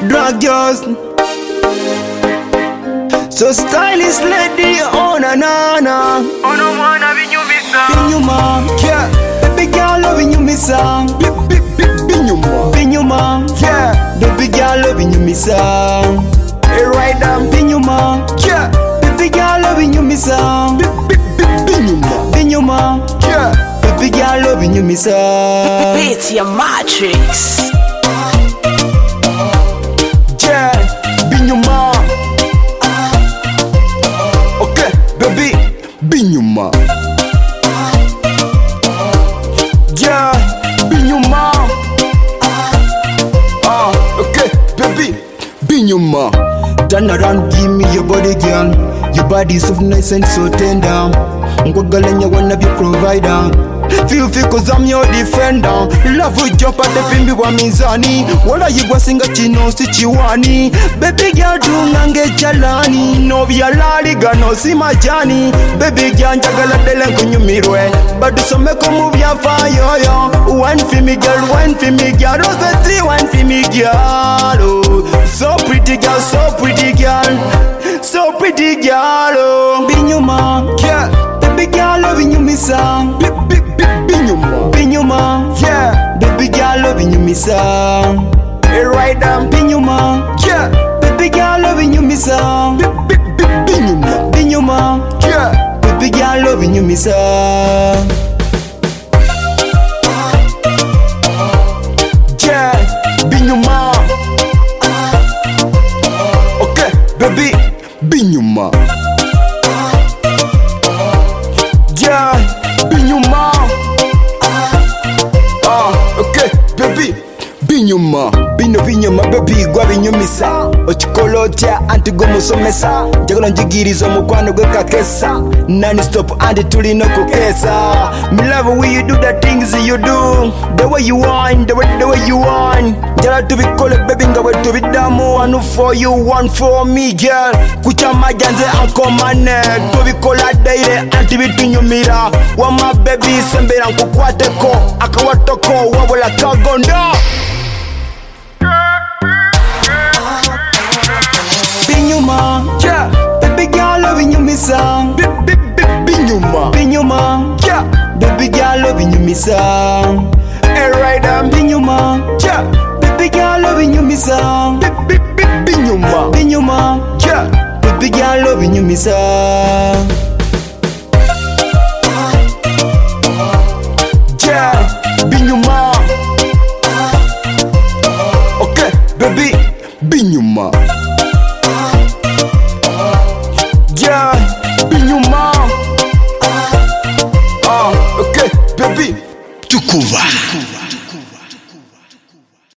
drag yours. So stylish lady, oh na na na. Oh no man, binyumisa. Binyuma, yeah. Baby girl, loving you missa. Binyuma, binyuma, yeah. Baby girl, loving you missa. Hey, right down, binyuma, yeah. Baby girl, loving you missa. Binyuma, binyuma, yeah. Baby girl, loving you missa. It's your matrix. Yeah, binyuma. Okay, baby, binyuma. Yeah, binyuma. Okay, baby, binyuma. Turn around, give me your body, girl. Your body so nice and so tender. Ngwagalanya wanna be provider. Feel cause I'm your defender. Love will jump at the pimbi wa mizani. Wala yigwa singa chino si chiwani. Baby girl dungange chalani. No bialali gano si majani. Baby girl njagala dele nkunyumirwe. Badu someko move ya fayoyo. Wine for me girl, wine for me girl. Rosati wine for me girl. Oh. So pretty girl, so pretty girl. So pretty girl. Oh. Binyuma, yeah. Baby girl loving you missa. Binyuma, binyuma, yeah. Baby girl loving you missa. Hey, right down, binyuma, yeah. Baby girl loving you missa. Binyuma, binyuma, yeah. Baby girl loving you missa. Yeah, binyuma. Okay, baby, binyuma. Yeah, binyuma. Okay, baby, binyuma. Binyuma, baby, gwa binyumisa. Ochikolotia, antigo musomesa. Jagolo njigirizo mukwano gwe kakesa. Non-stop, anti tuli no kukesa. Me love the way you do the things you do. The way you want, the way you want. Jala to be called baby, nga we to be damu. One for you, one for me, girl. Kucha majanze anko mane. To be called a daire, anti bitunyumira. Wama baby, sembera nkukwateko. Akawatoko, wabula kagondo. Binyuma, yeah. Baby girl loving you missa. Binyuma, binyuma, yeah. Baby girl loving you missa. Hey, right down, binyuma, yeah. Baby girl loving you missa. Binyuma, binyuma, yeah. Baby girl loving you missa. Yeah, binyuma. Okay, baby, binyuma. Yeah, binyuma. Okay, baby, tukuva.